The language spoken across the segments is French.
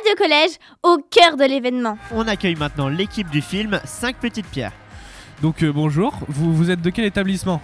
Radio Collège, au cœur de l'événement. On accueille maintenant l'équipe du film 5 petites pierres. Donc bonjour, vous êtes de quel établissement?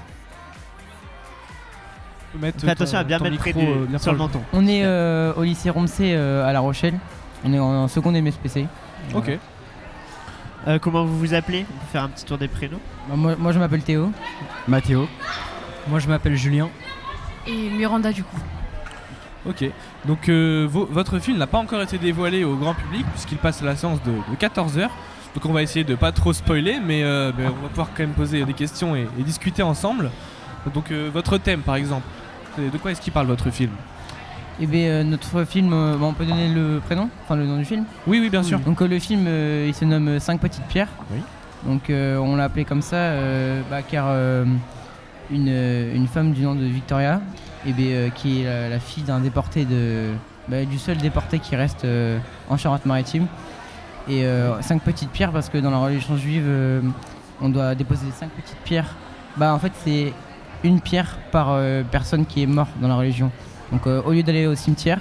Fais attention à bien mettre près sur le menton. On est au lycée Romsey à La Rochelle. On est en seconde MSPC. Ok. Comment vous vous appelez? On peut faire un petit tour des prénoms. Moi je m'appelle Théo. Mathéo. Moi je m'appelle Julien. Et Miranda du coup. Ok, donc votre film n'a pas encore été dévoilé au grand public puisqu'il passe à la séance de 14h. Donc on va essayer de pas trop spoiler, mais on va pouvoir quand même poser des questions et discuter ensemble. Donc votre thème par exemple, de quoi est-ce qu'il parle votre film? Eh bien notre film, on peut donner le prénom, enfin le nom du film? Oui, bien sûr. Donc le film il se nomme 5 petites pierres. Oui. Donc on l'a appelé comme ça car une femme du nom de Victoria, qui est la fille d'un déporté du seul déporté qui reste en Charente-Maritime. Et 5 petites pierres parce que dans la religion juive on doit déposer 5 petites pierres. En fait c'est une pierre par personne qui est morte dans la religion. Donc au lieu d'aller au cimetière,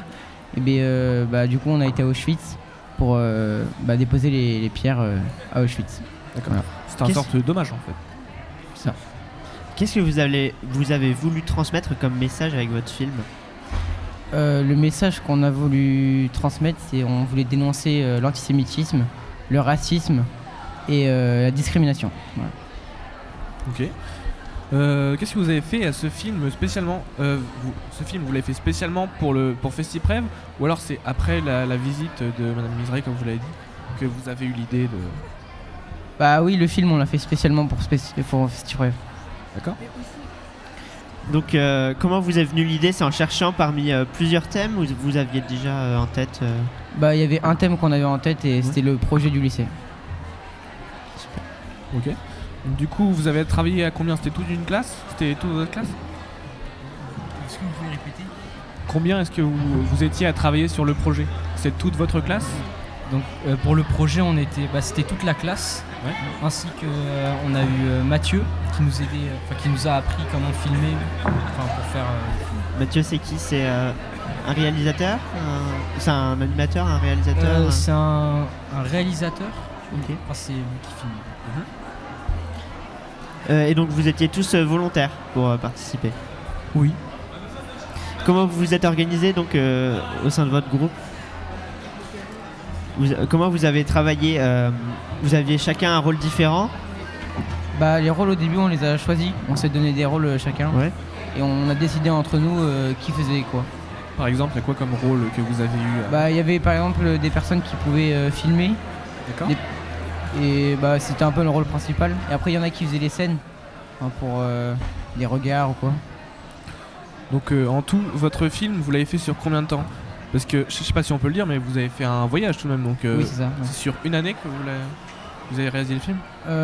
du coup on a été à Auschwitz pour déposer les pierres à Auschwitz. D'accord. Voilà. C'est une sorte d'hommage en fait. Ça. Qu'est-ce que vous avez voulu transmettre comme message avec votre film? Le message qu'on a voulu transmettre, c'est on voulait dénoncer l'antisémitisme, le racisme et la discrimination. Voilà. Ok. Qu'est-ce que vous avez fait à ce film spécialement Ce film, vous l'avez fait spécialement pour FestiPrev, ou alors c'est après la visite de Madame Misrahi, comme vous l'avez dit, que vous avez eu l'idée de... Oui, le film on l'a fait spécialement pour FestiPrev. D'accord. Donc comment vous est venue l'idée? C'est en cherchant parmi plusieurs thèmes ou vous aviez déjà en tête Il y avait un thème qu'on avait en tête et c'était le projet du lycée. Super. Ok. Du coup, vous avez travaillé à combien? C'était toute une classe? C'était toute votre classe? Est-ce que vous pouvez répéter? Combien est-ce que vous étiez à travailler sur le projet? C'est toute votre classe? Donc pour le projet, c'était toute la classe, ouais. Ainsi que on a eu Mathieu qui nous aidait, qui nous a appris comment filmer, pour faire. Mathieu, c'est qui? C'est un réalisateur? C'est un animateur, un réalisateur? C'est un réalisateur. Ok. C'est lui qui filme. Et donc vous étiez tous volontaires pour participer? Oui. Comment vous vous êtes organisés donc au sein de votre groupe? Comment vous avez travaillé? Vous aviez chacun un rôle différent? Les rôles au début on les a choisis, on s'est donné des rôles chacun. Ouais. Et on a décidé entre nous qui faisait quoi. Par exemple, il y a quoi comme rôle que vous avez eu Il y avait par exemple des personnes qui pouvaient filmer. D'accord. Et c'était un peu le rôle principal. Et après il y en a qui faisaient les scènes pour des regards ou quoi. Donc en tout, votre film, vous l'avez fait sur combien de temps? Parce que je sais pas si on peut le dire, mais vous avez fait un voyage tout de même. Donc oui, c'est ça. Ouais. C'est sur une année que vous avez réalisé le film?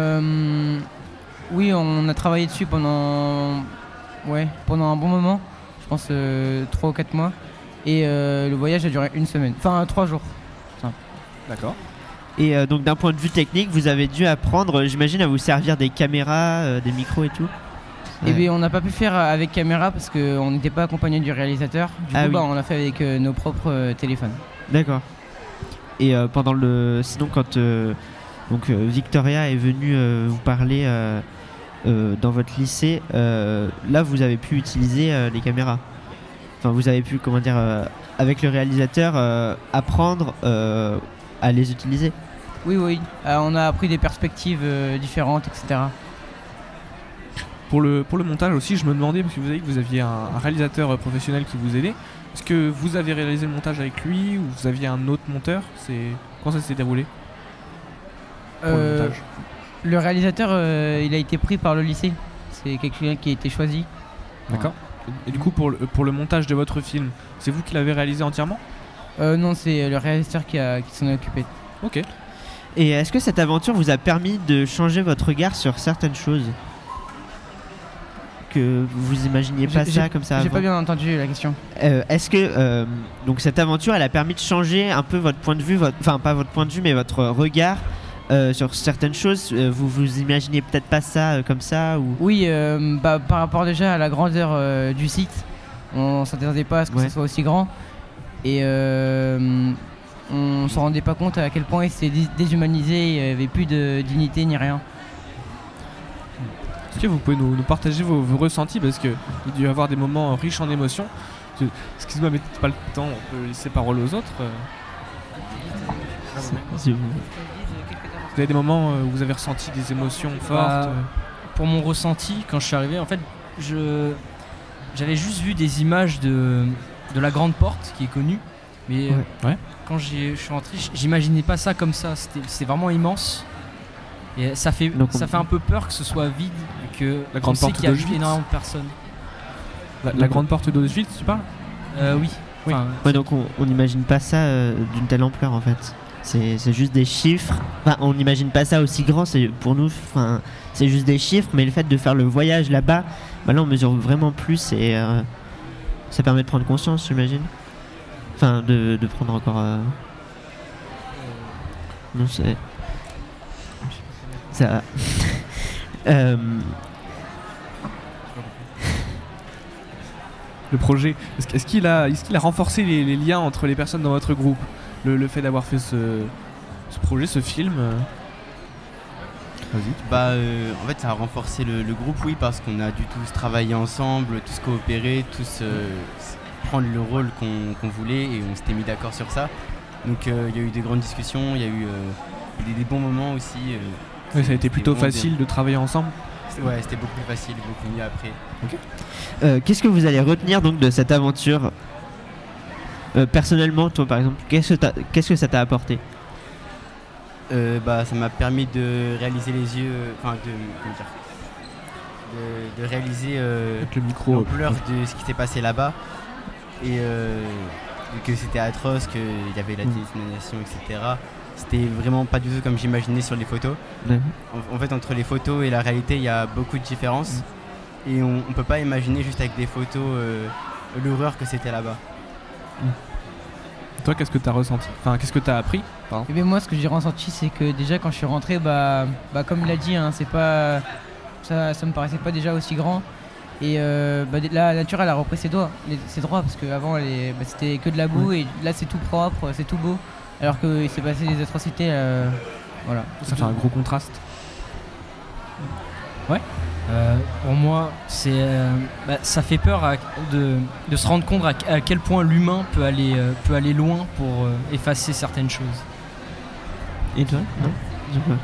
Oui, on a travaillé dessus pendant un bon moment. Je pense 3 ou 4 mois. Et le voyage a duré une semaine. Enfin 3 jours. Ça. D'accord. Et donc d'un point de vue technique, vous avez dû apprendre, j'imagine, à vous servir des caméras, des micros et tout? On n'a pas pu faire avec caméra parce qu'on n'était pas accompagné du réalisateur. Du coup, on l'a fait avec nos propres téléphones. D'accord. Et sinon quand Victoria est venue vous parler dans votre lycée, là vous avez pu utiliser les caméras. Enfin, vous avez pu, avec le réalisateur, apprendre à les utiliser. Oui. On a appris des perspectives différentes, etc. Pour le montage aussi, je me demandais, parce que vous avez dit que vous aviez un réalisateur professionnel qui vous aidait. Est-ce que vous avez réalisé le montage avec lui ou vous aviez un autre monteur? Comment ça s'est déroulé pour le montage? Le réalisateur, il a été pris par le lycée. C'est quelqu'un qui a été choisi. D'accord. Et du coup, pour le montage de votre film, c'est vous qui l'avez réalisé entièrement? Non, c'est le réalisateur qui s'en est occupé. Ok. Et est-ce que cette aventure vous a permis de changer votre regard sur certaines choses que vous imaginiez pas ça comme ça avant? J'ai pas bien entendu la question. Est-ce que donc cette aventure elle a permis de changer un peu votre point de vue, pas votre point de vue mais votre regard sur certaines choses? Vous imaginez peut-être pas ça comme ça ou... Oui, par rapport déjà à la grandeur du site, on s'intéressait pas à ce que ça soit aussi grand. Et on s'en rendait pas compte à quel point il s'était déshumanisé, il n'y avait plus de dignité ni rien. Est-ce que vous pouvez nous partager vos ressentis, parce qu'il a dû y avoir des moments riches en émotions. Excuse-moi, mais pas le temps, on peut laisser parole aux autres. Si vous- Vous avez des moments où vous avez ressenti des émotions fortes Pour mon ressenti, quand je suis arrivé, en fait, j'avais juste vu des images de la grande porte qui est connue, mais Ouais. quand je suis rentré, j'imaginais pas ça comme ça. C'était vraiment immense. Et ça fait un peu peur que ce soit vide et que La grande on sait porte qu'il y a d'Auschwitz. énormément de personnes. La grande porte d'Auschwitz, tu parles? Oui. Oui. Enfin, Ouais, donc on n'imagine pas ça d'une telle ampleur en fait. C'est juste des chiffres. Enfin, on n'imagine pas ça aussi grand. C'est pour nous, enfin, c'est juste des chiffres. Mais le fait de faire le voyage là-bas, bah là on mesure vraiment plus et ça permet de prendre conscience, j'imagine. Enfin, de prendre encore. Non, c'est ça. Le projet, est-ce qu'il a renforcé les liens entre les personnes dans votre groupe, le fait d'avoir fait ce projet, ce film Vas-y. Bah, en fait, ça a renforcé le groupe, oui, parce qu'on a dû tous travailler ensemble, tous coopérer, tous prendre le rôle qu'on voulait, et on s'était mis d'accord sur ça. Donc, il y a eu des grandes discussions, il y a eu des bons moments aussi. Oui, ça a été c'était plutôt vraiment facile de travailler ensemble. Ouais, c'était beaucoup plus facile, beaucoup mieux après. Qu'est-ce que vous allez retenir donc de cette aventure personnellement, toi par exemple, qu'est-ce que ça t'a apporté? Bah, ça m'a permis de réaliser de réaliser Avec le micro. l'ampleur de ce qui s'est passé là-bas, et que c'était atroce, qu'il y avait la déshumanisation, etc. C'était vraiment pas du tout comme j'imaginais sur les photos. Ouais. En fait, entre les photos et la réalité, il y a beaucoup de différences, et on peut pas imaginer juste avec des photos l'horreur que c'était là-bas. Toi, qu'est-ce que t'as ressenti? Enfin, qu'est-ce que t'as appris? Pardon. Et bien moi, ce que j'ai ressenti, c'est que déjà quand je suis rentré, bah comme il a dit, hein, c'est pas ça me paraissait pas déjà aussi grand. Et la nature, elle a repris ses droits, parce qu'avant c'était que de la boue, et là c'est tout propre, c'est tout beau. Alors qu'il s'est passé des atrocités, voilà. Ça fait un gros contraste. pour moi, ça fait peur de se rendre compte à quel point l'humain peut aller loin pour effacer certaines choses. Et toi? Non? Je vois.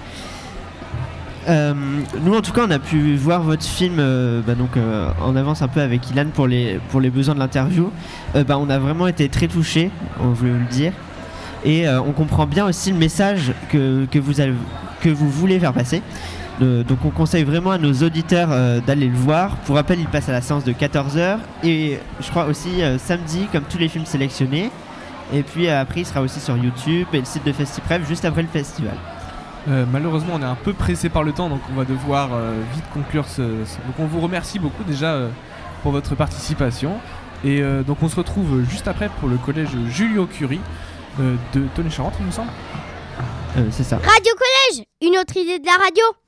Ok. Nous en tout cas on a pu voir votre film en avance un peu avec Ilan pour les besoins de l'interview. On a vraiment été très touchés, on voulait vous le dire, et on comprend bien aussi le message que vous voulez faire passer. Donc on conseille vraiment à nos auditeurs d'aller le voir. Pour rappel, il passe à la séance de 14h, et je crois aussi samedi comme tous les films sélectionnés. Et puis après il sera aussi sur YouTube et le site de FestiPrev juste après le festival. Malheureusement, on est un peu pressé par le temps, donc on va devoir vite conclure Donc on vous remercie beaucoup déjà pour votre participation. Et donc on se retrouve juste après pour le collège Julio Curie de Tonnet-Charente, il me semble. C'est ça. Radio Collège, une autre idée de la radio.